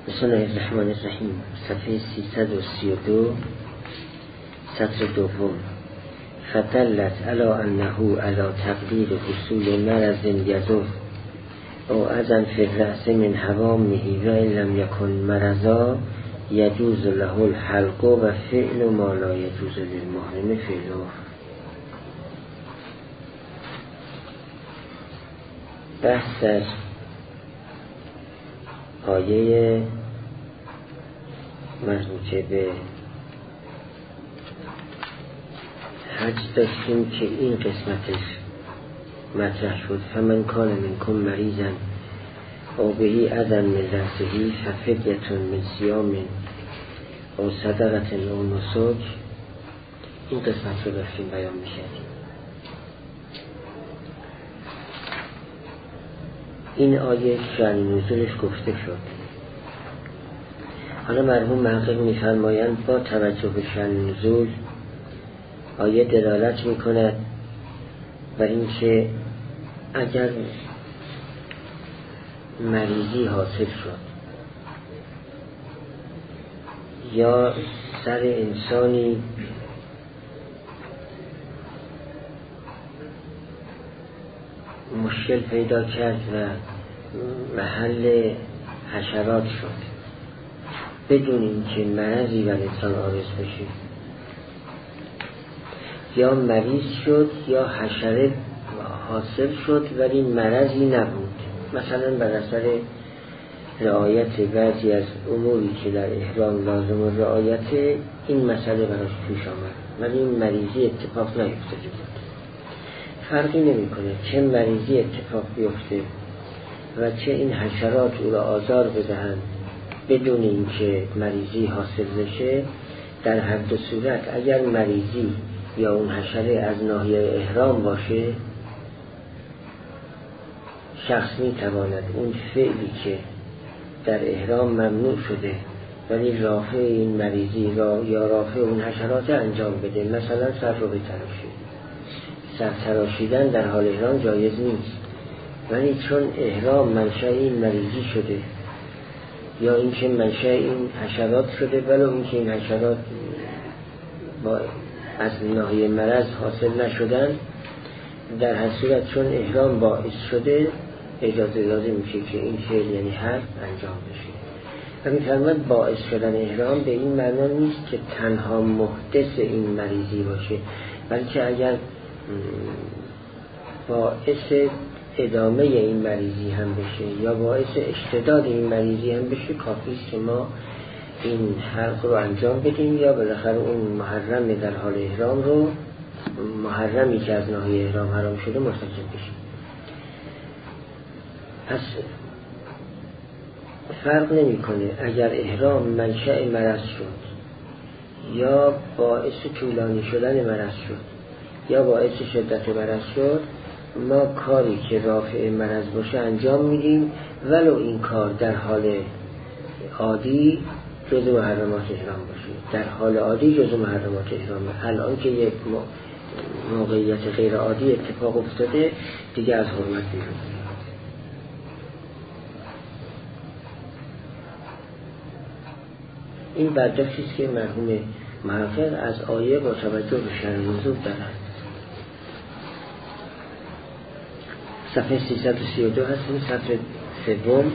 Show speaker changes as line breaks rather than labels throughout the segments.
بسم الله الرحمن الرحیم. صفحه 332 سطر دوم. فدلت علی انه علی تقدیر حصول مرض یضر او اذن فی الرأس من حوامه و ان لم یکن مرضا یجوز له الحلق و فعل ما لا یجوز للمحرم فعله. بحث از آیه مربوطه به حج داشتیم که این قسمتش مطرح شد. فمن کان منکم مریضا او بهی اذن من رأسه ففدیة من صیام او صدقة او نسک. این قسمت رو داشتیم بیان می‌کردیم. این آیه شأن نزولش گفته شد. حالا مرحوم محقق می‌فرمایند با توجه به شأن نزول آیه دلالت می‌کند بر اینکه اگر مریضی حاصل شد یا سر انسانی مشکل پیدا کرد و محل حشرات شد بدون اینکه مرضی بر انسان عارض بشه، یا مریض شد یا حشره حاصل شد ولی مرضی نبود، مثلا بر اثر رعایت بعضی از اموری که در احرام لازم و رعایت این مسئله براش پیش آمد ولی این مریضی اتفاق نیفتاده بود. فرقی نمیکنه چه مریضی اتفاق بیفته و چه این حشرات او را آزار بدهند بدون اینکه مریضی حاصل بشه. در هر دو صورت اگر مریضی یا اون حشره از ناحیه احرام باشه، شخص میتواند اون فعلی که در احرام ممنوع شده ولی رافع این مریضی را یا رافع اون حشرات انجام بده. مثلا سر رو بتراشید. سر تراشیدن در حال احرام جایز نیست ولی چون احرام منشأ این مریضی شده یا اینکه منشأ این حشرات شده ولی اینکه این حشرات از ناحیه مرض حاصل نشدن، در هر صورت چون احرام باعث شده اجازه داده میشه که این فعل یعنی حج انجام بشه. و می‌فرماید باعث شدن احرام به این معنا نیست که تنها محدث این مریضی باشه، بلکه اگر باعث ادامه این مریضی هم بشه یا باعث اشتداد این مریضی هم بشه، کافی است که ما این حلق رو انجام بدیم یا بالاخره اون محرم در حال احرام رو، محرمی که از ناحیه احرام حرام شده، مرتکب بشیم. پس فرق نمی‌کنه اگر احرام منشأ مرض شد یا باعث طولانی شدن مرض شد یا باعث شدت مرض شد، ما کاری که رافع مرض باشه انجام میدیم ولو این کار در حال عادی جزء محرمات احرام باشه. در حال عادی جزء محرمات احرامه. الان که یک موقعیت غیر عادی اتفاق افتاده دیگه از حرمت بیرون. این برداشتی است که مرحوم محقق از آیه با توجه به شأن نزول دارد. صفحه 332 هستیم، سطر سوم.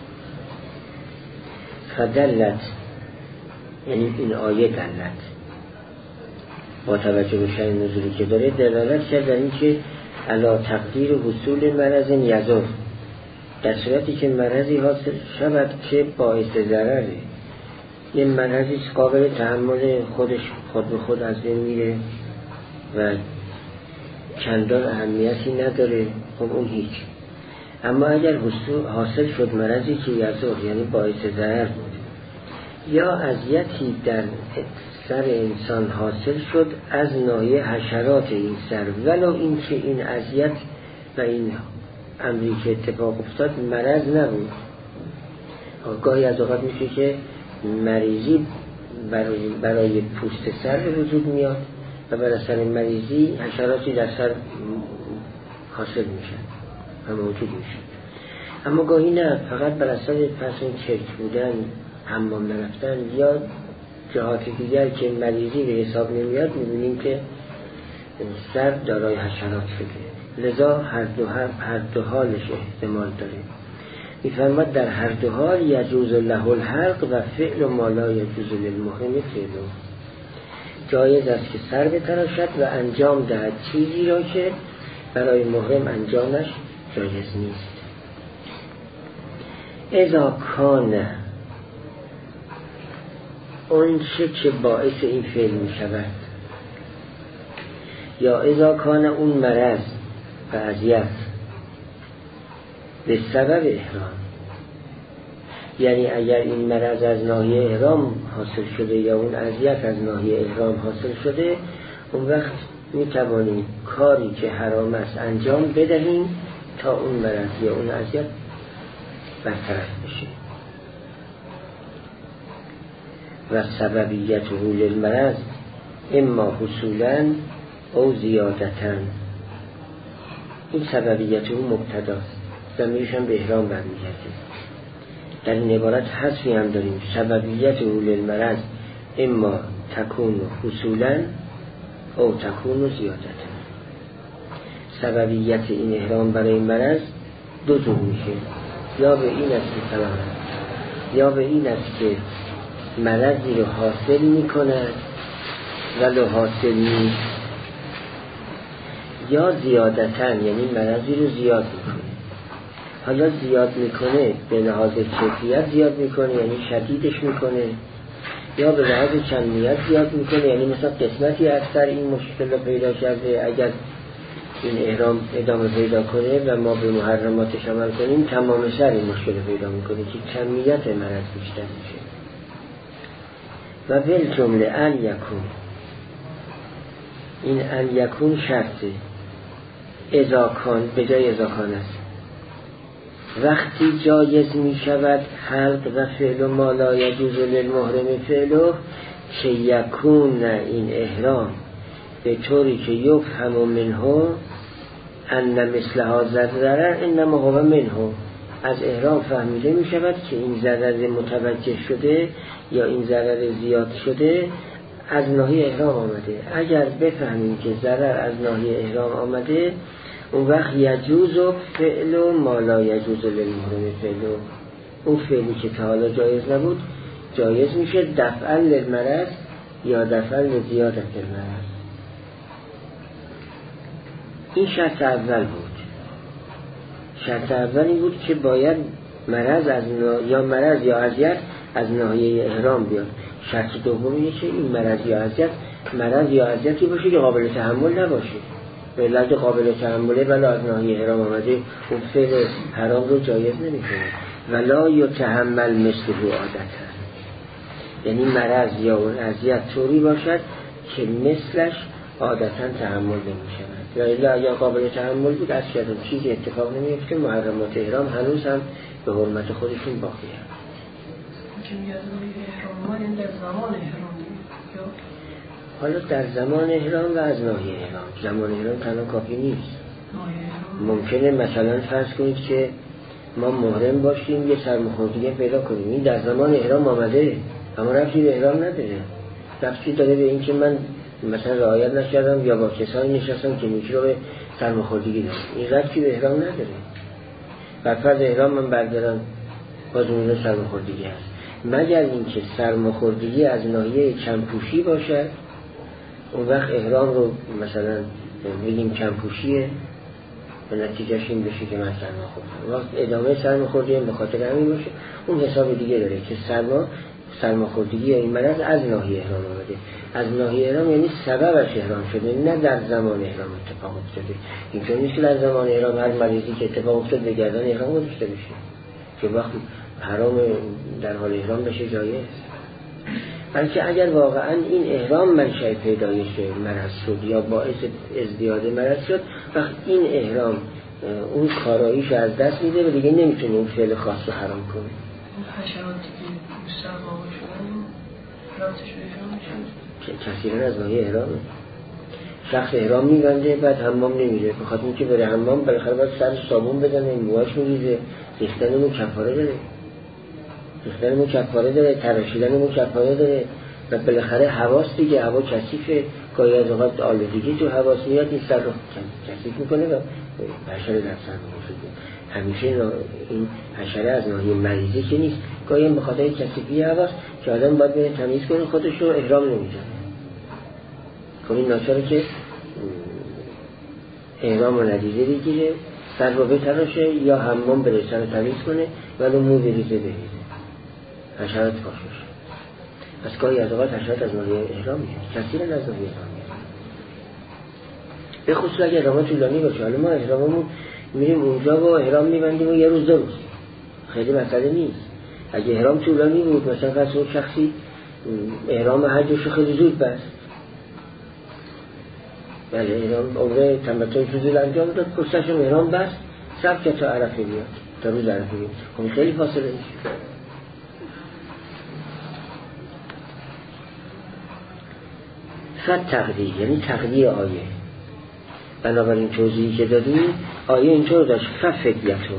فدلت یعنی این آیه دلت با توجه به شأن نزولی که داره دلالت کرد در این که علی تقدیر حصول مرض یضر، در صورتی که مرضی حاصل شود که باعث ضرره، یه مرضی قابل تحمل خودش خود به خود از بین میره و چندان اهمیتی نداره، خب اون هیچ. اما اگر حاصل شد مرضی که یضر یعنی باعث ضرر بود یا اذیتی در سر انسان حاصل شد از ناحیه حشرات این سر، ولو این که این اذیت و این امری که اتفاق افتاد مرض نبود. گاهی از اوقات میشه که مریضی برای پوست سر به وجود میاد و بر اثر مریضی حشراتی در سر حاصل میشن و موجود میشن. اما گاهی نه، فقط بر اثر پسون چرک بودن، حمام نرفتن یا جهات دیگر که مریضی به حساب نمیاد، میبینیم که سر دارای حشرات شده. لذا هر دو حالش احتمال داره. میفرماد در هر دو حال یجوز له الحلق و فعل ما لا یجوز للمحرم فعله. جایز است که سر بتراشد و انجام دهد چیزی را که برای محرم انجامش جایز نیست. اذا کان، اون چه که باعث این فعل می شود، یا اذا کان اون مرض و اذیت به سبب احرام، یعنی اگر این مرض از ناحیه احرام حاصل شده یا اون اذیت از ناحیه احرام حاصل شده، اون وقت می توانیم کاری که حرام است انجام بدهیم تا اون مرض یا اون اذیت برطرف بشه. و سببیته للمرض اما حصولا او زیادتن. این سببیته مبتداست، ضمیرش هم به احرام برمیگرده. در این عبارت حذفی هم داریم، سببیته للمرض اما تکون حصولا او تکون زیادتن. سببیت این احرام برای مرض دو جور میشه، یا به این است که سلام، یا به این است که مرضی رو حاصل میکنه ولو حاصل نیست، یا زیادتن یعنی مرضی رو زیاد میکنه. حالا زیاد میکنه به لحاظ کیفیت زیاد میکنه یعنی شدیدش میکنه، یا به لحاظ کمیت زیاد میکنه یعنی مثلا قسمتی از سر این مشکل رو پیدا کرده، اگر این احرام ادامه پیدا کنه و ما به محرماتش عمل کنیم تمام سر این مشکل پیدا میکنه که کمیت مرض بیشتر میشه. و بل جمله ان یکون، این ان یکون شرطه، اذا کان به جای اذا کان است. وقتی جایز می شود حلق و فعل ما لا یجوز للمحرم فعله که یکون این احرام به طوری که یفهم منه ان مثل هذا ضرر انما هو منه. از احرام فهمیده می شود که این ضرر متوجه شده یا این ضرر زیاد شده از ناحیه احرام آمده. اگر بفهمیم که ضرر از ناحیه احرام آمده، اون وقت یجوز و فعل ما لا یجوز للمحرم فعله، اون فعلی که تا حالا جایز نبود جایز میشه، دفعا للمرض یا دفعا لزیادت المرض. این شرط اول بود. شرط اولی بود که باید مرض یا مرض یا اذیت از ناحیه احرام بیاد. شرط دومیه که این مرض یا اذیتی باشه که قابل تحمل نباشه. به علت قابل تحمله ولی از ناحیه احرام آمده، اون فعل حرام رو جایز نمی‌کنه. ولا یتحمل مثله عادتا، یعنی مرض یا اون اذیت طوری باشد که مثلش عادتا تحمل نمی‌شود. و اگر قابل تحمل بود از کردن چیزی اتفاق نمیفته، محرمات احرام هنوز هم به حرمت خودشون باقی هست. حالا در زمان احرام و از ناحیه احرام، زمان احرام تنها کافی نیست. ممکنه مثلا فرض کنید که ما محرم باشیم یه سرماخوردگی پیدا کنیم، این در زمان احرام آمده اما ربطی به احرام نداره، ربطی داره به این که من مثلا رعایت نکردم یا با کسانی نشستم که میکروب سرماخوردگی داره، این ربطی به احرام نداره. بر فرض احرام من بردارم باز اون سرماخوردگی هست، مگر اینکه سرماخوردگی از ناحیه کمپوشی باشد، اون وقت احرام رو مثلا بگیم کمپوشیه و نتیجهش این بشه که من سرماخوردم، وقت ادامه سرماخوردگی به خاطر همین باشه، اون حساب دیگه داره که سرماخوردگی یا این مرض از ناحیه احرام آمده. از ناحیه احرام یعنی سببش احرام شده، نه در زمان احرام اتفاق افتاده. اینطور نیست که در زمان احرام هر مریضی که اتفاق افتاد به گردن احرام گذاشته بشه که وقت حرام در حال احرام بشه جایز. بلکه اگر واقعا این احرام منشأ پیدایش مرض شد یا باعث ازدیاد مرض شد، وقت این احرام اون کاراییش از دست میده و دیگه نمیتونه اون فعل خاص رو حرام کنه.
اون حشراتی که بیشتر واقع شدن رابطش به احرام میشه؟
کثیرا از ناحیه احرامه. شخص احرام میبنده بعد حمام نمیره، بخاطر اینکه بره حمام بالاخره باید سر صابون بزنه، موهاش میریزه، ریختن مو کفاره داره، تراشیدن مو کفاره داره و بالاخره حواس دیگه، هوا کثیفه، گاهی از اوقات آلودگی تو حواس میاد، این سر رو کثیف میکنه و حشره در سر میفته. همیشه این حشره از ناحیه مریضی که نیست، گاهی به خاطر کثیفی حواس که آدم باید بره تمیز کنه خودش رو، احرام نمیزنه. خب این ناچاره که احرام رو ندیده بگیره، سر رو بتراشه یا حمام بره سر تمیز کنه ولی مو بریزه حشرات پاشوش. پس گاهی از اوقات حشرات از ناحیه احرام میاد، کثیرا از ناحیه احرام میاد، به خصوص اگه احرام طولانی باشه. حالا ما احراممون میریم اونجا و احرام میبندیم و یه روز دو روز، خیلی مسئله نیست. اگه احرام طولانی بود، مثلا فرض اون شخصی احرام حجش خیلی زود بست، بله احرام عمره تمتع زود انجام داد، پشتشم احرام بست، صبر کرد تا عرفه بیاد، تا روز عرفه بیاد، خب خیلی فاصله میشه. فت تقدیر یعنی تقدیر آیه. بنابراین توضیحی که دادیم آیه اینطور داشت، ففدیتون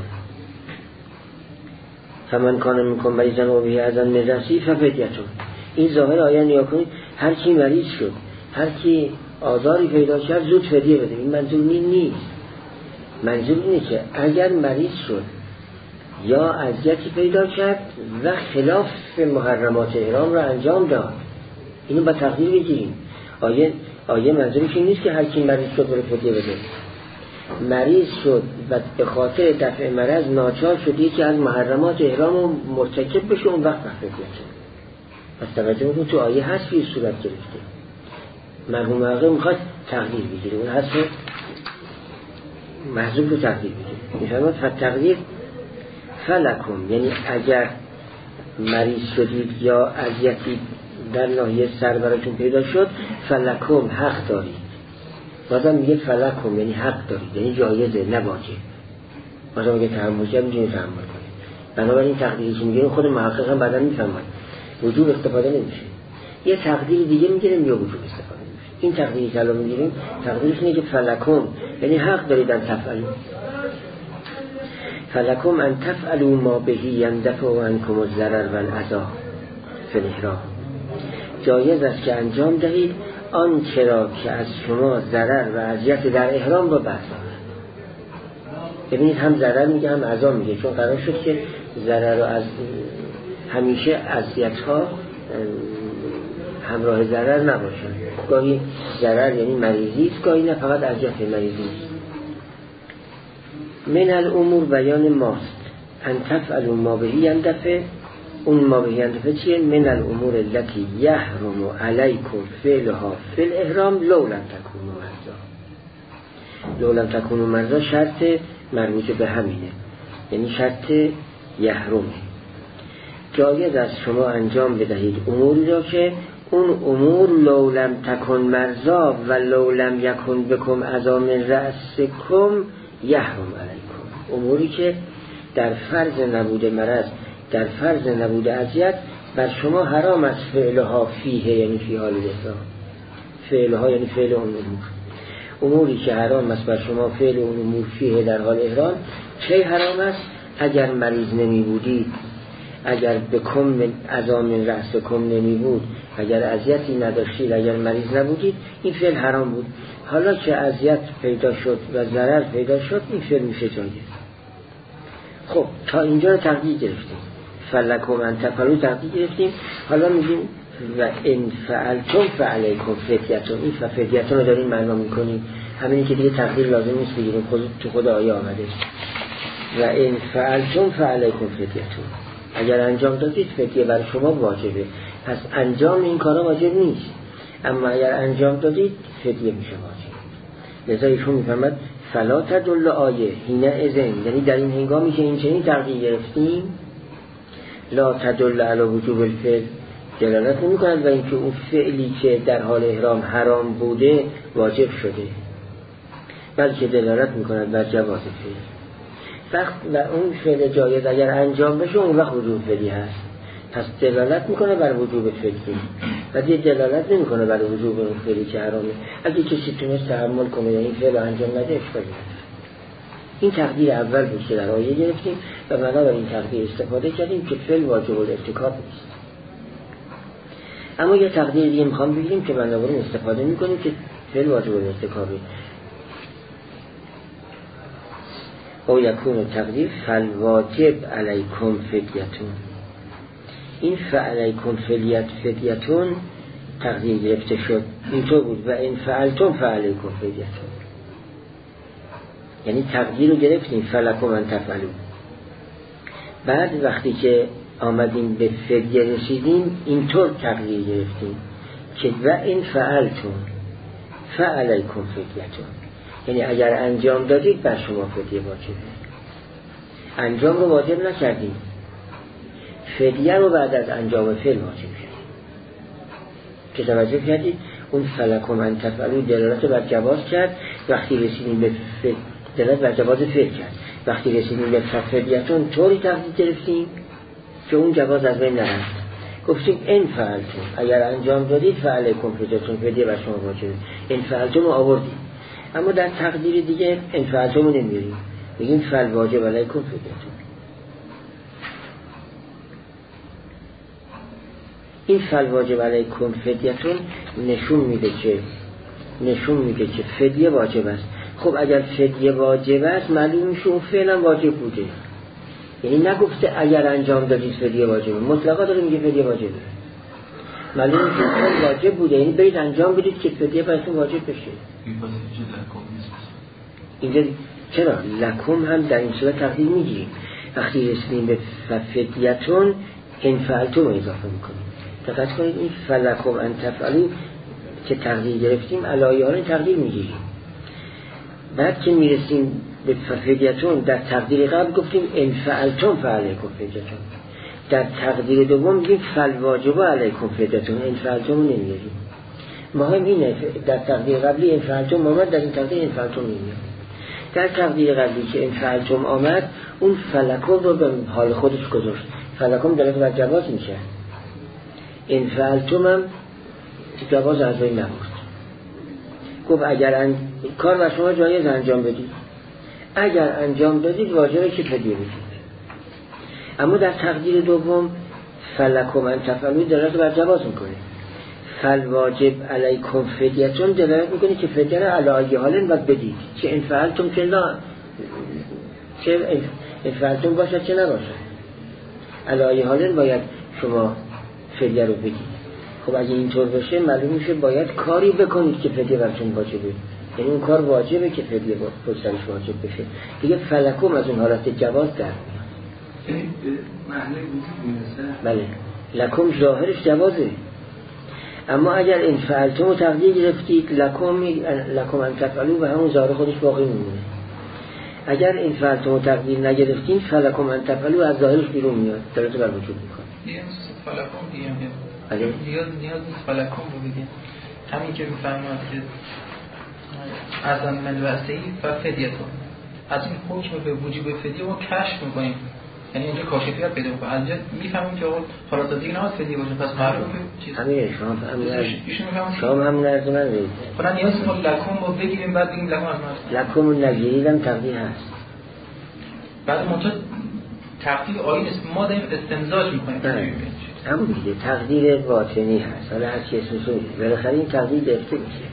فمن کان منکم مریضا و به اذى مزسی ففدیتون. این ظاهر آیه نیا کنید، هر کی مریض شد، هر کی آزاری پیدا کرد زود فدیه بده. این منظور نیست. منظور اینه که اگر مریض شد یا اذیتی پیدا کرد و خلاف محرمات احرام را انجام داد، اینو با تقدیر بگیریم. آیه منظورش این نیست که هر کی مریض شد بره فدیه بده. مریض شد و به خاطر دفع مرض ناچار شد یکی از محرمات احرام رو مرتکب بشه، اون وقت فدیه شد. پس توجه میکنید تو آیه هست که صورت گرفته. مرحوم آقا میخواد تقدیر بگیره، اون هست محضوب رو تقدیر بگیره. میفرماد فتقدیر فلکم، یعنی اگر مریض شدید یا اذیتی در ناحیه سر براتون پیدا شد، فلکم حق دارید. بازم میگه فلکم یعنی حق دارید، یعنی جایزه نه واجب. بازم میگه تحمل کرد میتونید تحمل کنید. بنابراین تقدیری که میگه خود محقق هم بعدا میفهمد وجوب استفاده نمیشه، یه تقدیر دیگه میگیریم یا وجوب استفاده میشه. این تقدیری که الان میگیریم تقدیرش اینه که فلکم یعنی حق دارید ان تفعلوا، فلکم ان تفعلوا ما بهی یندفع عنکم الضرر و الاذى فی الاحرام. جایز است که انجام دهید آنچه را که از شما ضرر و اذیت در احرام را بردارد. ببینید هم ضرر میگه هم اذی میگه، چون قرار شد که ضرر و از همیشه اذیت ها همراه ضرر نباشن. گاهی ضرر یعنی مریضی است، گاهی نه فقط اذیت مریضی است. من الامور بیان ماست، ان تفعلوا ما به یندفع. اون ما به یندفع چیه؟ من الامور التي یحرم علیکم فعلها فی الاحرام لو لم تکونوا مرضا. لو لم تکونوا مرضا شرط مربوط به همینه، یعنی شرط یحرمه. جایز از شما انجام بدهید اموری را که اون امور لو لم تکن مرضا و لو لم یکن بکم اذی من رأسکم یحرم علیکم. اموری که در فرض نبوده مرض، در فرض نبوده اذیت بر شما حرام است فعلها فیه، یعنی فی حال الاحرام. فعلها یعنی فعل اون اموری که حرام است بر شما فعل اون امور فیه در حال احرام. چه حرام است؟ اگر مریض نمی بودید، اگر بکم اذی من رأسکم نمی بود، اگر اذیتی نداشتید، اگر مریض نبودید، این فعل حرام بود. حالا که اذیت پیدا شد و ضرر پیدا شد، این فعل میشه جایز. خب تا اینجا رو تقدیر گرفتیم، فلکم ان تفعلوا تقدیر گرفتیم. حالا میگیم و ان فعلتم فعلیکم فدیتون. این فدیتون رو داریم معنا میکنیم، همینی که دیگه تقدیر لازم نیست بگیریم، تو خود آیه آمده. و ان فعلتم فعلیکم فدیتون، اگر انجام دادید فدیه بر شما واجبه. پس انجام این کارا واجب نیست، اما اگر انجام دادید فدیه میشه واجب. لذا ایشون میفهمد فلا تدل آیه حین اذن، یعنی در این هنگامی که این چنین تقدیر گرفتیم، لا تدل علی وجوب الفعل، دلالت نمی کند و اینکه اون فعلی که در حال احرام حرام بوده واجب شده، بلکه دلالت می کند بر جواز فعل. و اون فعل جایز اگر انجام بشه اون وقت وجوب فعلی هست. پس دلالت میکنه بر وجوب فعلی، ولی دلالت نمیکنه بر وجوب اون فعلی که حرامه. اگه کسی تونست تحمل کنه یا این فعل انجام نده اشکالی نداره. این تقدیر اول بود که در آیه گرفتیم و بنابر این تقدیر استفاده کردیم که فعل واجب الارتکاب نیست. اما یه تقدیر دیگه میخوام بگیم که بنابراین استفاده میکنیم که فعل واجب الارتکابه. او یکون تقدیر فالواجب علیکم فدیتون. این فعلیکم فدیتون تقدیر گرفته شد اینطور بود و این فعلتم فعلیکم فدیتون، یعنی تقدیر رو گرفتیم فلکم ان تفعلوا. بعد وقتی که آمدیم به فدیه رسیدیم اینطور تقدیر گرفتیم که و این فعلتم فعلیکم فدیتون، یعنی اگر انجام دادید بر شما فدیه واجبه. انجام رو واجب نکردیم، فدیه رو بعد از انجام فعل واجب شد. که توجه کردید اون فلکم ان تفعلوا دلالت بر جواز کرد، وقتی رسیدیم به دلالت بر جواز فعل کرد. وقتی رسیدیم به فدیتون طوری تقدیر گرفتیم که اون جواز از بین نرفت. گفتیم این فعلتم اگر انجام دادید فعلیکم فدیتون، فدیه بر شما واجبه. این فعلتم رو آوردیم. اما در تقدیر دیگه این فعلتم رو نمیاریم، بگیم فعل واجب علیکم فدیتون. این فعل واجب علیکم فدیتون نشون میده که فدیه واجب است. خب اگر فدیه واجب است معلوم میشه اون فعل هم واجب بوده، یعنی نگفته اگر انجام دادید فدیه واجبه، مطلقا داره میگه فدیه واجبه. معلوم میشه فعل واجب بوده، یعنی برید انجام بدید که فدیه براتون واجب بشه. اینجا چرا لکم هم در این صورت تقدیر میگیریم. وقتی رسیدیم به فدیتون این فعلتم رو اضافه میکنیم. دقت کنید این فلکم ان تفعلوا که تقدیر گرفتیم علایه‌ها تقدیر میگیریم. بعد که میرسیم به فدیتون در تقدیر قبل گفتیم ان فعلتم فعلیکم فدیتون، در تقدیر دوم میگیم فالواجب علیکم فدیتون، ان فعلتم رو نمیاریم. مهم اینه در تقدیر قبلی ان فعلتم آمد، در این تقدیر ان فعلتم نمیاریم. در تقدیر قبلی که ان فعلتم آمد اون فلکم رو به حال خودش گذاشت. فلکم دلالت بر جواز میشه، این فعلتم هم جواز از بین نبرد. گفت اگر کار بر شما جایز انجام بدید، اگر انجام دادید واجبه که فدیه بدید. اما در تقدیر دوم فلکم ان تفعلوا دلالت بر جواز میکنه، فالواجب علیکم فدیتون دلالت میکنه که فدیه را علی ای حال باید بدید، چه ان فعلتم که نه، چه ان فعلتم باشد چه نباشد، علی ای حال باید شما فدیه رو بدید. خب اگه اینطور بشه معلوم میشه باید کاری بکنید که فدیه براتون واجبه، یعنی اون کار واجبه که فدیه پشتش واجب بشه دیگه. فلکم از اون حالت جواز در میاد،
یعنی معنی وجود میرسه.
بله لکم ظاهرش جوازه. اما اگر این فعلتم رو تقدیر گرفتید لکم ان تفعلوا و همون ظاهر خودش باقی میمونه. اگر این فعلتم رو تقدیر نگرفتین فلکم ان تفعلوا از ظاهرش بیرون میاد، دلالت بر وجود میکنه.
فلکم دیگه
بله
نیاز نیست فلکم رو بگیم، همین که میفرماد که از من واسطه‌ای فدیتون، از این حکم به وجوب فدیه ما کشف میکنیم، یعنی اینجا کاشفیت پیدا میکنه. از اینجا میفهمیم که حالا تا دیگه نهاد فدیه باشه، پس معلومه که چیز
همین شما همون عرض من بگید.
خدا نیاز ما لکم رو بگیریم بعد بگیم لکم از من
لکم نگیریدم تقدیر هست.
بعد منتها تقدیر آیه نیست، ما داریم استمزاج میکنیم.
همون دیگه تقدیر باطنی هست، حالا هر چی اسمشون بالاخره این تقدیر گرفته میشه،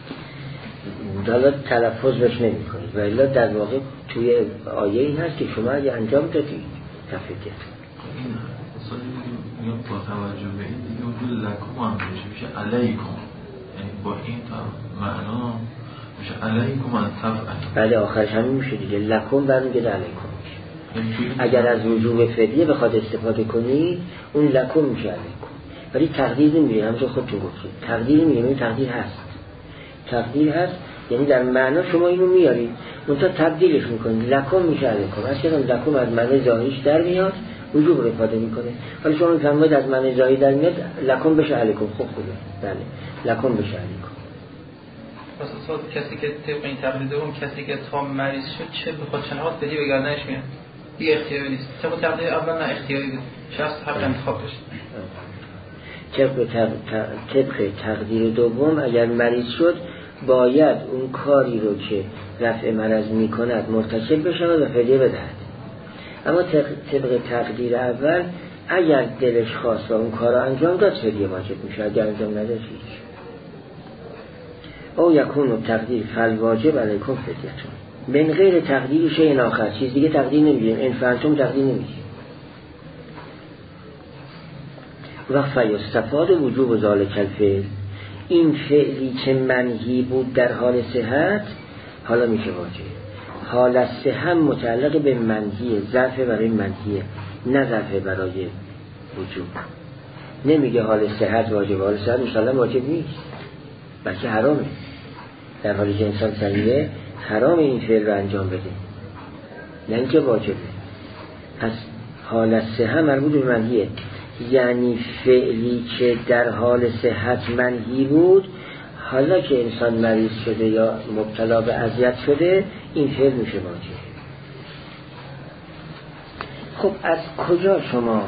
حالا تلفظ بهش نمی کنید و الا در واقع توی آیه این هست که شما اگه انجام دادید تفیدید.
این اصلا میگم با توجه به این دیگه اونجا لکم هم میشه علیکم، یعنی با این معنا میشه علیکم ان تفعلوا.
بله آخرش همین میشه دیگه، لکم برمیگرده علیکم میشه. اگر از وجوب فدیه بخواد استفاده کنید اون لکم میشه علیکم، ولی تقدیر نمیگیره. همونطور خودتون گفتید تقدیر نمیگیره، این تقدیر هست. تقدیر هست یعنی در معنا شما اینو میارید منتها تبدیلش میکنید، لکم میشه علیکم. اصلا لکم از معنی ظاهریش در میاد، وجوب رو افاده میکنه. حالا شما میفهمید از معنی ظاهری در میاد لکم بشه علیکم. خب خوبه، بله لکم بشه علیکم.
پس اصلا کسی که طبق این تقلید اون کسی که تا مریض شد چه بخواد چنهات بدی به گردنش میاد، دیگه اختیاری نیست. طبق تقلید اول نه اختیاری بود، شخص حق انتخاب داشت.
طبق تقدیر دوم اگر مریض شد باید اون کاری رو که رفع مرض میکند مرتکب بشود و فدیه بدهد. اما طبق تقدیر اول اگر دلش خواست و اون کار رو انجام داد فدیه واجب میشه، اگر انجام نداد هیچ. او یکون تقدیر فالواجب علیکم فدیتون من غیر تقدیر شیء آخر، چیز دیگه تقدیر نمیگیم، ان فعلتم تقدیر نمیگیم. و فیستفاد وجوب ذالک الفعل، این فعلی که منهی بود در حال صحت حالا میشه واجب. حال صحت متعلق به منهیه، ظرف برای منهیه نه ظرف برای وجوب. نمیگه حال صحت واجب، حال صحت انشاءالله واجب نیست بلکه حرامه. در حالی که انسان صحیحه حرام این فعل رو انجام بده نه اینکه واجبه. پس حال صحت مربوط به منهیه، یعنی فعلی که در حال صحت منهی بود حالا که انسان مریض شده یا مبتلا به اذیت شده این فعل میشه واجب. خب از کجا شما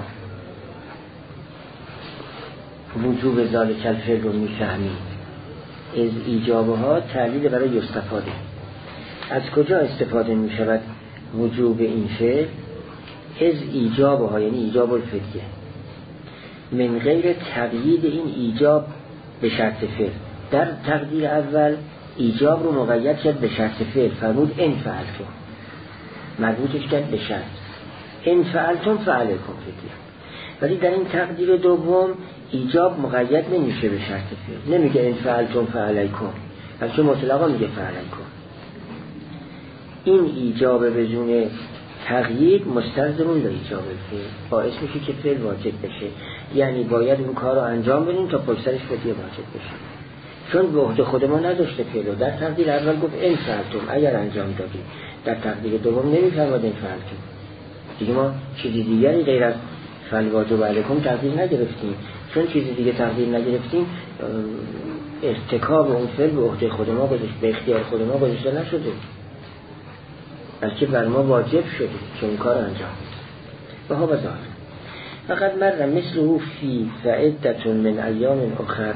وجوب ذالک الفعل رو میفهمید؟ از ایجابه ها تعلیل برای استفاده. از کجا استفاده میشود وجوب این فعل؟ از ایجابه ها، یعنی ایجاب الفدیه، من غیر تقیید این ایجاب به شرط فعل. در تقدیر اول ایجاب رو مقید کرد به شرط فعل، فرمود ان فعلتم، مربوطش کرد به شرط ان فعلتم فعلیکم فدیه. ولی در این تقدیر دوم ایجاب مقید نمیشه به شرط فعل، نمیگه ان فعلتم فعلیکم بلکه مطلقا میگه فعلیکم. این ایجاب بدون تقیید مستلزم لایجاب فعل، باعث میشه که فعل واجب بشه، یعنی باید اون کار رو انجام بدیم تا پشترش فدیه واجب بشه. چون به عهده خود ما نداشته فعل رو. در تقدیر اول گفت ان فعلتم اگر انجام دادیم، در تقدیر دوم نمیفرماد ان فعلتم. دیگه ما چیزی دیگری غیر از فالواجب علیکم تقدیر نگرفتیم. چون چیزی دیگه تقدیر نگرفتیم ارتکاب اون فعل به عهده خود ما گذاشته، به اختیار خود ما گذاشته نشده بلکه بر ما واجب شده که اون کار انجام بده. و ها بذار فقط مر مثله فی فعدت من ایام اخر،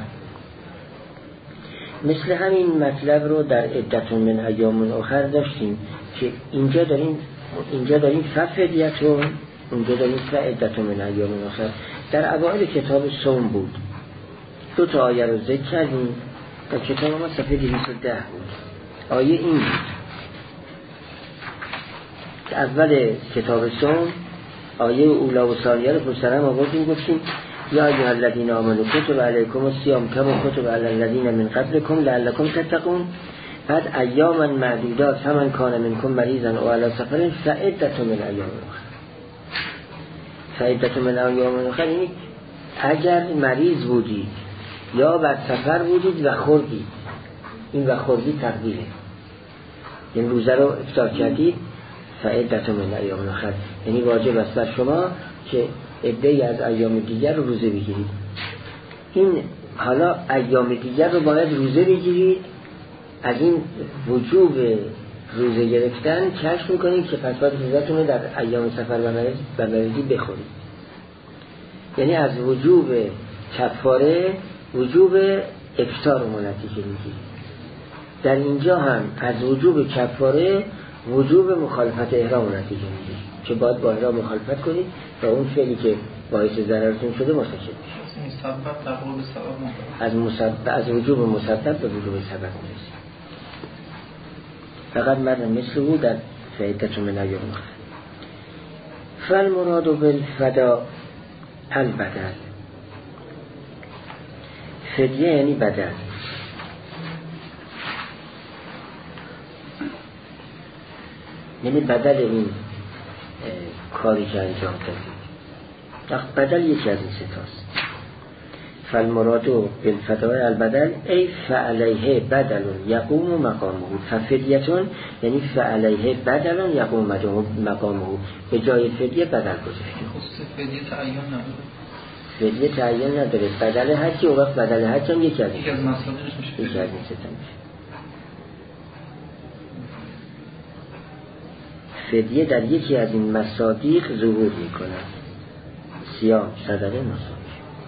مثل همین مطلب رو در عدت من ایام اخر داشتیم که اینجا داریم ففدیتون، اونجا داریم فعدت من ایام اخر. در اوائل کتاب صوم بود، 2 تا آیه رو ذکر کردیم. در کتاب ما صفحه 210 بود. آیه این بود که اول کتاب صوم آیه اولا و ثانیه رو پشترم آوردیم، گفتیم یا ایها الذین آمنوا کتب علیکم الصیام کما کتب علی الذین من قبلکم لعلکم تتقون. بعد ایاما معدودات فمن کان منکم مریضا او علی سفر فعدة من ایام اخر. فعدة من ایام اخر یعنی اگر مریض بودید یا بر سفر بودید و خوردید، این و خوردید تقدیره، این روزه رو افطار کردید فعدة من ایام اخر، یعنی واجب است بر شما که عده‌ای از ایام دیگر رو روزه بگیرید. این حالا ایام دیگر رو باید روزه بگیرید. از این وجوب روزه گرفتن کشف میکنید که پس باید روزتون رو در ایام سفر و مریضی بخورید. یعنی از وجوب کفاره وجوب افطار رو نتیجه میگیرید. در اینجا هم از وجوب کفاره وجوب مخالفت احرام رو نتیجه میگیرید که باید با احرام مخالفت کنید و اون فعلی که باعث ضررتون شده مرتکب بشید. از وجوب مسبب به وجوب سبب میرسید. فقط مردم مثل او در فعدت من ایام اخر. فالمراد بالفدا البدل، فدیه یعنی بدل. یعنی بدل این کاری که انجام دادید. بدل یکی از این ستاست. فالمراد بالفدای البدل ای فعلیه بدل یقوم مقامه، ففدیتون یعنی فعلیه بدل یقوم مقامه، به جای فدیه بدل گذاشته.
فدیه تعیین نداره،
فدیه تعیین نداره. بدل حجی و وقت بدل حج هم یکی از این ستا میشه. فدیه در یکی از این مصادیق ظهور میکنه. سیام صدقه نسک.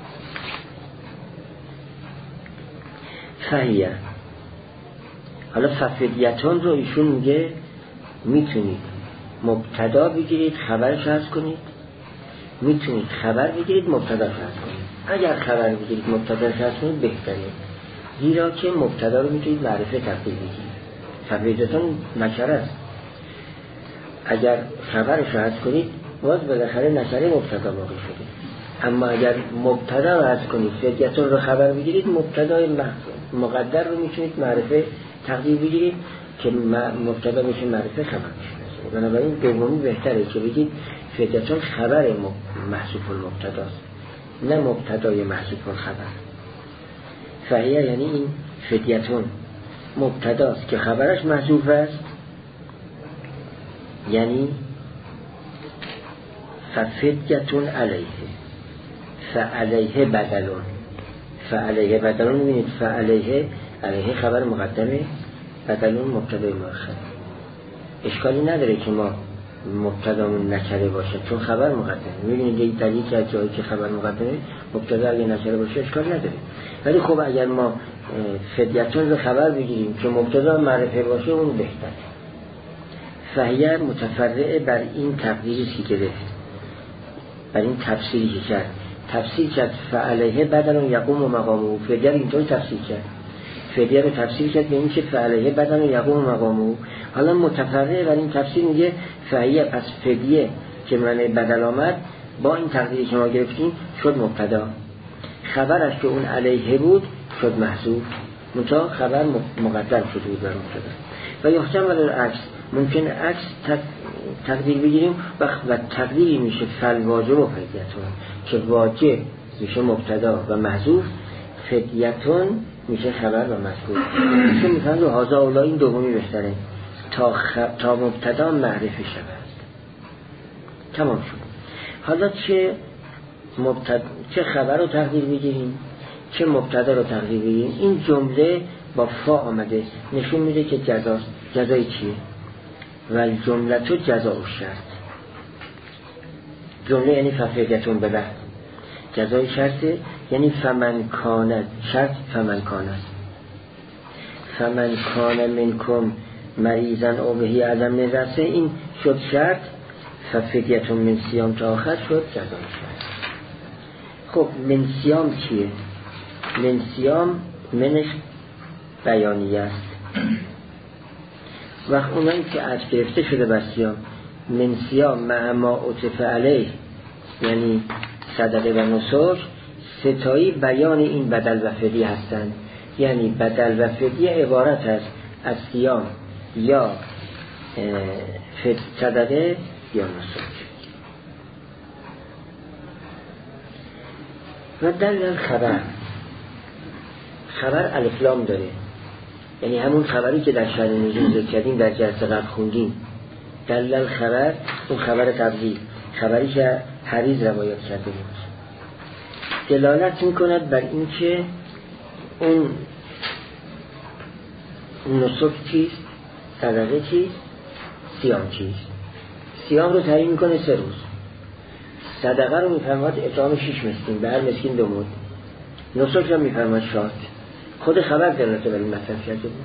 فهیه، حالا ففدیتون رو ایشون میگه میتونید مبتدا بگیرید خبرش هست کنید، میتونید خبر بگیرید مبتداش هست کنید. اگر خبر بگیرید مبتداش هست کنید بهتره، زیرا که مبتدا رو میتونید معرفه تبدیل بگیرید. ففدیتون نکره است، اگر خبرش هست کنید باز بالاخره نکره مبتدا واقع شده. اما اگر مبتدا رو هست کنید فدیتون رو خبر بگیرید، مبتدای مقدر رو میتونید معرفه تقدیر بگیرید که مبتدا میشه معرفه خبر میشه. بنابراین دومی بهتره که بگید فدیتون خبر محذوف المبتداست، نه مبتدای محذوف الخبر. فهیه یعنی این فدیتون مبتداست که خبرش محذوف است، یعنی ففدیتون علیه، فعلیه بدلون. فعلیه بدلون میبینید، فعلیه علیه خبر مقدمه، بدلون مبتدای مؤخر. اشکالی نداره که ما مبتدامون نکره باشه چون خبر مقدمه. میبینید یک دلیل که از جایی که خبر مقدمه مبتدا اگه نکره باشه اشکال نداره. ولی خب اگر ما فدیتون رو خبر بگیریم که مبتدا معرفه باشه اون بهتره. فهیه متفرع بر این تقدیری که گرفت، بر این تفسیری که کرد. تفسیر کرد فعلیه بدلون یقوم و مقامه. فدیه رو اینطور تفسیر کرد، فدیه رو تفسیر کرد به این که فعلیه بدلون یقوم و مقامه. حالا متفرع بر این تفسیر میگه فهیه، پس فدیه که معنی بدل آمد با این تقدیری که ما گرفتیم شد مبتدا، خبرش که اون علیه بود شد محذوف، منتها خبر مقدر شده بود بر مبتدا. و یحتمل العکس، ممکن عکس تقدیر بگیریم و تقدیری میشه فالواجب و فدیتون که واجب میشه مبتدا و محذوف، فدیتون میشه خبر و مذکور. چون میفهمد و هازا اولا این دومی بهتره تا مبتدا معرفی شود. تمام شد. حالا چه خبر رو تقدیر بگیریم چه مبتدا رو تقدیر بگیریم. این جمله با فا آمده نشون میده که جزاست. جزای چیه؟ و جمله تو جزا و شرط. جمله یعنی ففدیتون بده، جزای شرطه یعنی فمن کانه، شرط فمن کانه، فمن کانه منکم مریضن او بهی عدم رسه، این شد شرط. ففدیتون من سیام تا آخر شد جزای شرط. خب من سیام چیه؟ من سیام منش بیانیه است. وقت اونایی که از گرفته شده بر سیام، من سیام مع ما عطف علیه یعنی صدقه و نسک، ستایی بیان این بدل و فدیه هستند. یعنی بدل و فدیه عبارت است از سیام یا صدقه یا نسک. و دلیل خبر الف لام داره، یعنی همون خبری که در شأن نزول ذکر کردیم در جلسه قبل خوندیم. دلیل خبر اون خبر تبدیل، خبری که حریز روایت کرده بود، دلالت میکند بر این که اون نسک چیست، صدقه چیست، سیام چیست. سیام رو تعیین میکنه 3 روز، صدقه رو میفرماد اطعام 6 مسکین، به هر مسکین 2 مد، نسک رو میفرماد شات. خود خبر دلالت بر این مطلب کرده بود.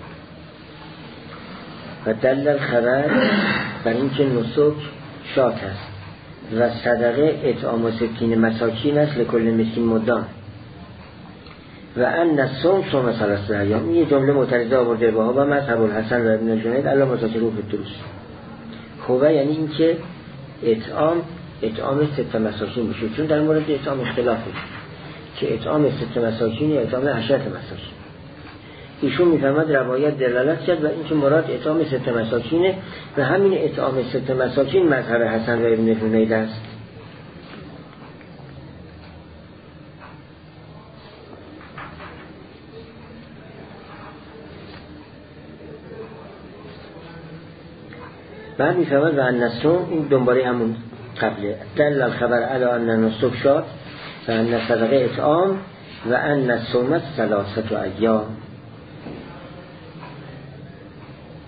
و دلیل خبر بر این که نسک شات است و صدقه اطعام 60 مساکین است لکل مسکین مدام. و ان الصوم صوم 3 ایام. این جمله معترضه آورده با و مذهب الحسن و ابن الجنید الا مساکروه الدروس. خوبه یعنی این که اطعام 6 مساکین بشه، چون در مورد اطعام اختلافه که اطعام 6 مساکین یا اطعام 10 مساکین. ایشون میفهمد روایت دلالت کرد و این که مراد اطعام 6 مساکینه و همین اطعام 6 مساکین مذهب حسن و ابن الجنید است. بعد میفهمد و ان الصوم، این دنباله همون قبله، دل الخبر علی ان النسک شاد و ان صدقه اطعام و ان الصوم 3 ایام.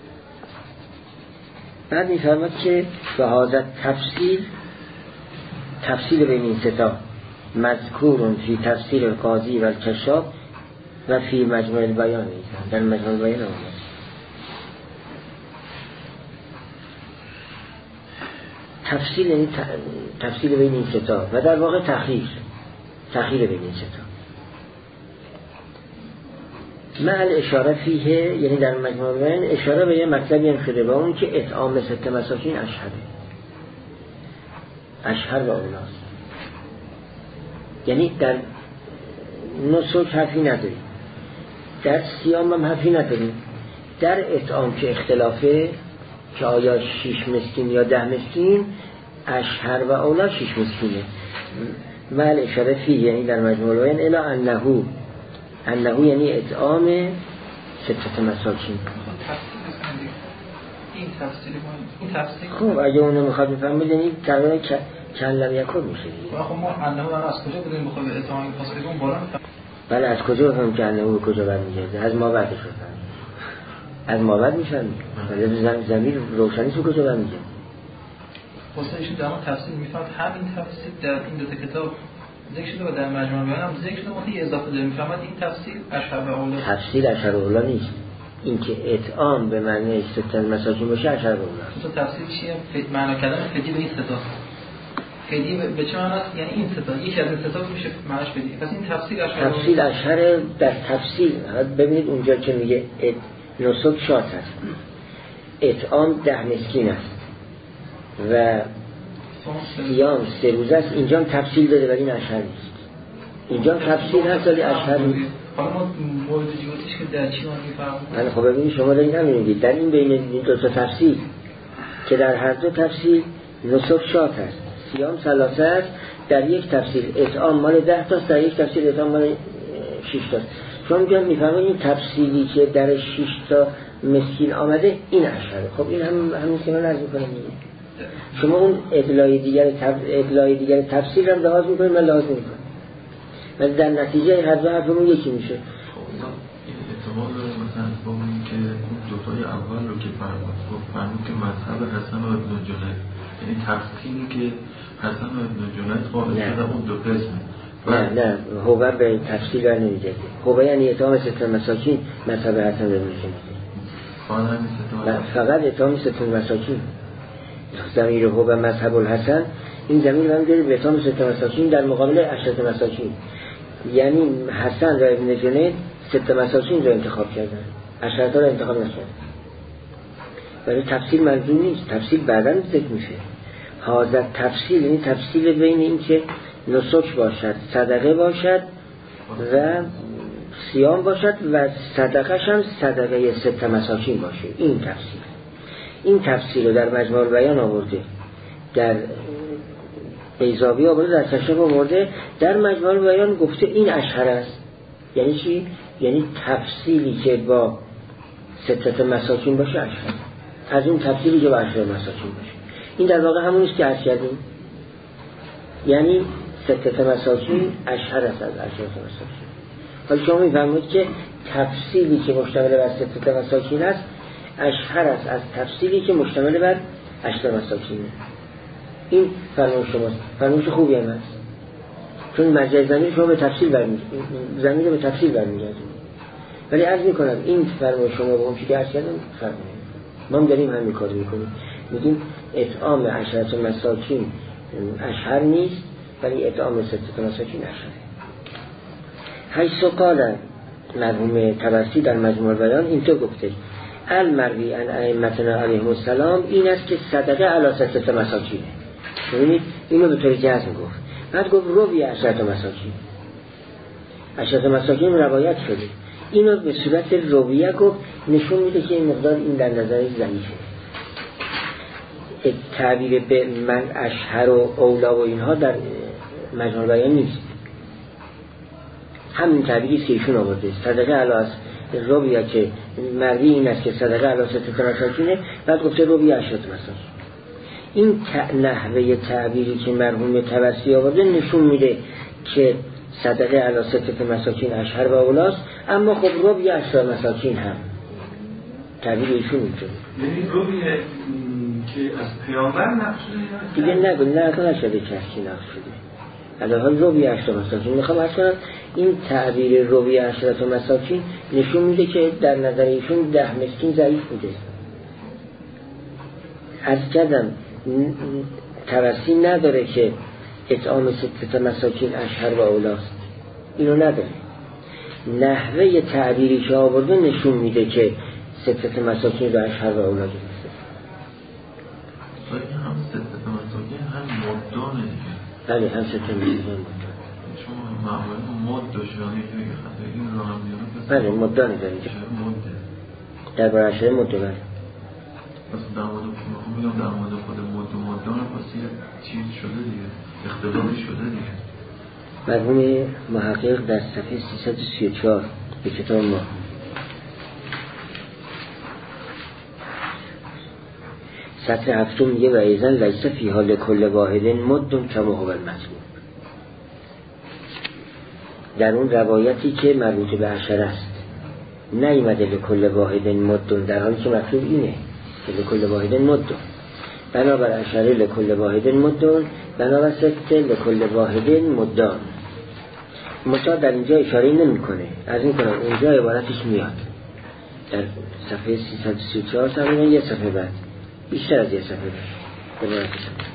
بعد میفهمد که به هذا تفصیل تفصیل بین این ستا مذکورون فی تفسیر القاضی و الکشاف و فی مجموع البیان، در مجموع البیان آمد. تفصیل یعنی تفصیل بین این ستا و در واقع تأخیر بین این ستا. مع الاشاره فیه یعنی در مجموع البیان اشاره به یه مطلبی هم شده با اون که اطعام 6 مساکین اشهر و اولاست. یعنی در نسک حرفی نداریم، در صیام هم حرفی نداریم، در اطعام که اختلافه که آیا 6 مسکین یا 10 مسکین اشهر و اولا 6 مسکینه. مع الاشاره فیه یعنی در مجموع البیان الی انه یعنی اطعام 6 مساکین.
این تفسیر
خب اگه اونو میخواد بفهمید یعنی تقریبا کلم یکون میشه.
خب ما انه از کجا بدیم بخواد اطعام این پاس بگم بالا؟
بله از کجا بفهمیم که انه به کجا برمیگرده؟ از ما بعدش بفهمیم. از ما بعد میفهمیم. ولی ضمیر روشنی تو کجا برمیگرده؟
خصوصا در ما تفسیر میفهمد همین تفسیر در این دو تا کتاب ذکر شده و در مجموع البیان هم ذکر شده، متأ اضافه داره میفهمد این تفسیر اشهر و اولا.
تفسیر اشهر و اولا نیست. این که اطعام به معنی 6 مساکین باشه اشهر و اولا.
تو تفسیر چیه؟ معنا کردن فدیه به این ستا. فدیه به چه معناست؟ یعنی این ستا یکی از این ستا میشه معناش فدیه. پس این تفسیر اشهر
تفسیر اشهر در تفسیر ببینید اونجا که میگه نسک شات هست، اطعام 10 مسکین است و صیام 3 روزه است، اینجا هم تفصیل داده ولی این اشهر نیست. اینجا تفصیل هست ولی اشهر نیست.
حالا ما مورد جوتیش که در چی میفهمیم؟
خب ببینید شما دارید همین میگید در این بین این دو تا تفسیر که در هر دو تفسیر نسک شات هست، صیام 3 است، در یک تفسیر اطعام مال 10 تاست، در یک تفسیر اطعام مال 6 تاست. شما میفهمید این تفسیری که در 6 تا مسکین آمده این اشهره. خب این همین که من عرض می‌کنم دیگه. شما اون ادلای دیگر تفسیر هم لحاظ می‌کنید من لحاظ نمی‌کنم. ولی در نتیجه هر دو حرفمون یکی میشه.
احتمال داره مثلا با اون که اون دوتای اول رو که فرمود که مذهب حسن و ابن جنید، یعنی تفسیری که حسن و ابن جنید قائل شده اون دو قسمه.
نه هوبر به تفسیر رو نمیده. هوبر یعنی اطعام 6 مساکین مذهب حسن و ابن جنید. فقط اطعام 6 مساکین. ضمیر هوبر مذهب الحسن این ضمیر هم داره به اطعام 6 مساکین در مقابل 8 مساکین. یعنی حسن و ابن جنید 6 مساکین رو انتخاب کردن، 8 رو انتخاب نکردن. ولی تفسیر منظور نیست، تفسیر بعداً ذکر میشه. حاضر تفسیر یعنی تفسیر بین این که نسک باشد، صدقه باشد و صیام باشد و صدقه‌ش هم صدقه 6 مساکین باشه. این تفسیر رو در مجموع البیان آورده، در بیضاوی آورده، در کشاف آورده. در مجموع البیان گفته این اشهر است. یعنی چی؟ یعنی تفسیری که با 6 مساکین باشه اشهر، از اون تفسیری که با 8 مساکین باشه. این در واقع همونیست که عرض کردیم، یعنی 6 مساکین اشهر است از 8 مساکین. حالا شما می‌فهمید که تفسیری که مشتمل بر 6 مساکین است اشهر است از تفسیری که مشتمل بر 8 مساکینه. این فرمایش شماست، فرمایش خوبی هم هست، چون مرجع ضمیر شما به تفسیر ضمیر رو به تفسیر برمیگردید. ولی عرض میکنم این فرمایش شما با اون چیزی که عرض کردم فرق میکنه. ما هم داریم همین کارو میکنیم، میگیم اطعام 10 مساکین اشهر نیست ولی اطعام 6 مساکین اشهره. حیث قال مرحوم طبرسی در مجموع البیان اینطور گفته: المروی عن ائمتنا علیهم السلام این است که صدقه علی 6 مساکینه. ببینید اینو به طور جزم گفت. بعد گفت روی 10 مساکین. 10 مساکین روایت شده. اینو به صورت رویه گفت، نشون میده که این مقدار این در نظر ضعیفه. تعبیر به من اشهر و اولا و اینها در مجموع البیان نیست. همین تعبیری که ایشون آورده، صدقه علی رویه که مروی این است که صدقه علی 6 مساکینه، بعد گفته روی 10 مساکین. این نحوه تعبیری که مرحوم طبرسی آورده نشون میده که صدقه علی 6 مساکین اشهر و اولاست، اما خب روی 10 مساکین هم تعبیر ایشون اینطوره.
یعنی روی که از پیامبر نقل شده
دیگه نقل نشده کسی نقل شده. الان روی 8 مساکین میخوام از کنم این تعبیر روی 8 مساکین نشون میده که در نظر ایشون 10 مسکین ضعیف بوده. از کردم توصی نداره که اطعام 6 مساکین اشهر و اولاست، اینو نداره. نحوه تعبیری که آورده نشون میده که 6 مساکین رو اشهر و اولا گرفته.
هم 6 مساکین هم مدانه دیگه.
بله هم 6 مساکین مدان.
شما معمولا مد داشتانی که این رو هم میانه.
بله مدانه داره اینجا. در برای اشهر مدانه.
پس در مورد میگم در مورد خود مدان پس یه چیز شده دیگه، اختلافی شده دیگه.
مرحوم محقق در صفحه 334 به کتاب ما سطر 7 میگه و ایزن لیس فی حال کل واحد مد کما هو المطلوب. در اون روایتی که مربوط به عشر است نیامده لکل واحد مد، در حالی که مطلوب اینه که لکل واحد مد، بنابر عشره لکل واحد مد، بنابر 6 لکل واحد مدان. مطلع در اینجا اشاره نمی کنه، از این کنم اونجا عبارتش میاد در صفحه 334 تقریبا یه صفحه بعد، بیشتر از یه صفحه بعد عبارتش میاد.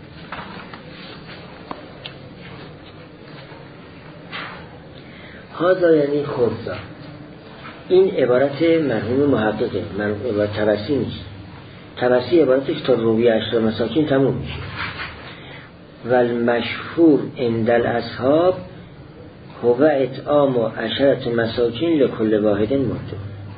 هذا یعنی خرزا، این عبارت مرحوم محققه، عبارت توصی نیست. توصی عبارتش تا روی 8 مساکین تموم میشه. و المشهور عند الاصحاب هو اطعام 10 مساکین لکل واحد مد.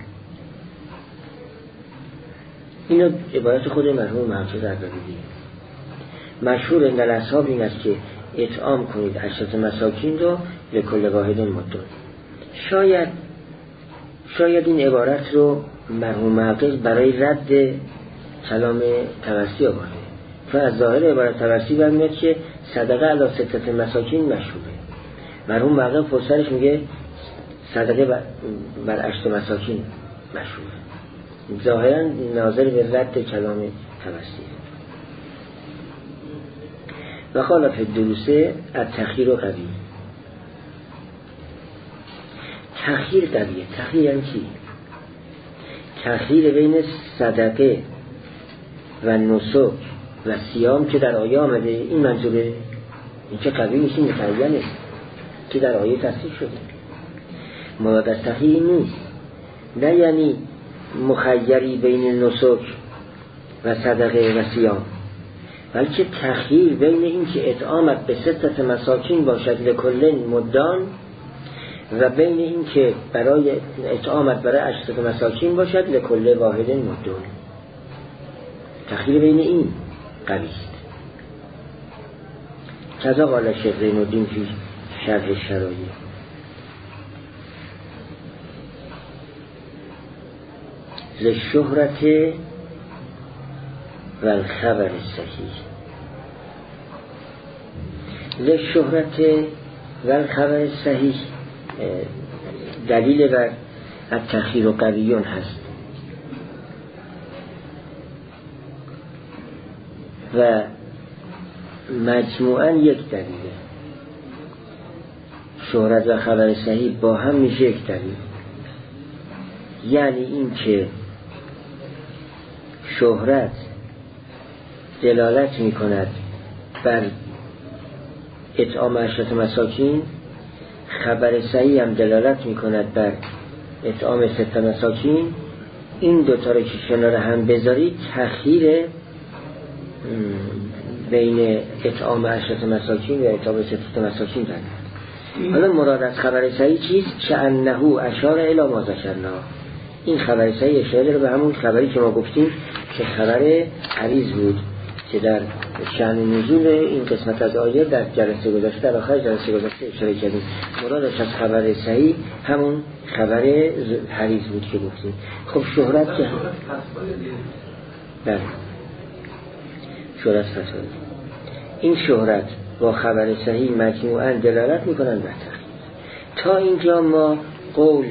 اینو عبارت خود مرحوم محقق اردبیلی. مشهور عند الاصحاب این است که اطعام کنید 10 مساکین رو لکل واحد مد. شاید این عبارت رو مرحوم محقق برای رد کلام توصی آورده، چون از ظاهر عبارت توصی برمیاد که صدقه علی 6 مساکین مشهوره. مرحوم محقق پسرش میگه صدقه بر 8 مساکین مشهوره، ظاهرا ناظر به رد کلام توصی. و خالف دروسه التخییر و قوی. تخییر قویه. تخییر یعنی چی؟ تخییر بین صدقه و نسک و صیام که در آیه آمده، این منظوره. این که قوی نیست، این متعینه که در آیه تصریح شده. مراد از تخییر نیست، نه یعنی مخیری بین نسک و صدقه و صیام، بلکه تخییر بین این که اطعامت به 6 مساکین باشد لکل مدان و بین این که برای اطعامت برای 8 مساکین باشد لکل واحد مدان. تخییر بین این قوی است. کذا قال شیخ زین الدین فی شرح شرایع. للشهرت و الخبر صحیح. للشهرت و الخبر صحیح دلیل بر التخییر قویون هست و مجموعاً یک دلیله. شهرت و خبر صحیح با هم میشه یک دلیل. یعنی این که شهرت دلالت میکند بر اطعام 10 مساکین، خبر صحیح هم دلالت میکند بر اطعام 6 مساکین. این دوتا رو که کنار هم بذارید تخییر بین اطعام 10 مساکین و اطعام 6 مساکین دارد. حالا مراد از خبر صحیح چیست؟ که انه اشار الی ما ذکرنا. این خبر صحیح اشاره داره به همون خبری که ما گفتیم که خبر حریز بود که در شأن نزول این قسمت از آیه در جلسه گذشته، در آخر جلسه گذشته اشاره کردیم. مرادش از خبر صحیح همون خبر حریز بود که گفتیم. خب شهرت که بله شهرت فتوی، این شهرت با خبر صحیح مجموعاً دلالت میکنن بر تخییر. تا اینجا ما قول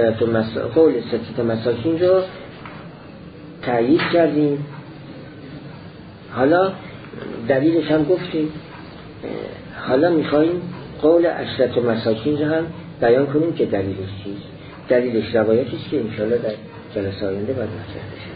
6 مساکین رو تأیید کردیم حالا دلیلش هم گفتیم، حالا میخواییم قول عشرت مساکین رو هم بیان کنیم که دلیلش چیست. دلیلش روایتی است که انشاءالله در جلسه آینده باید مطرح بشه.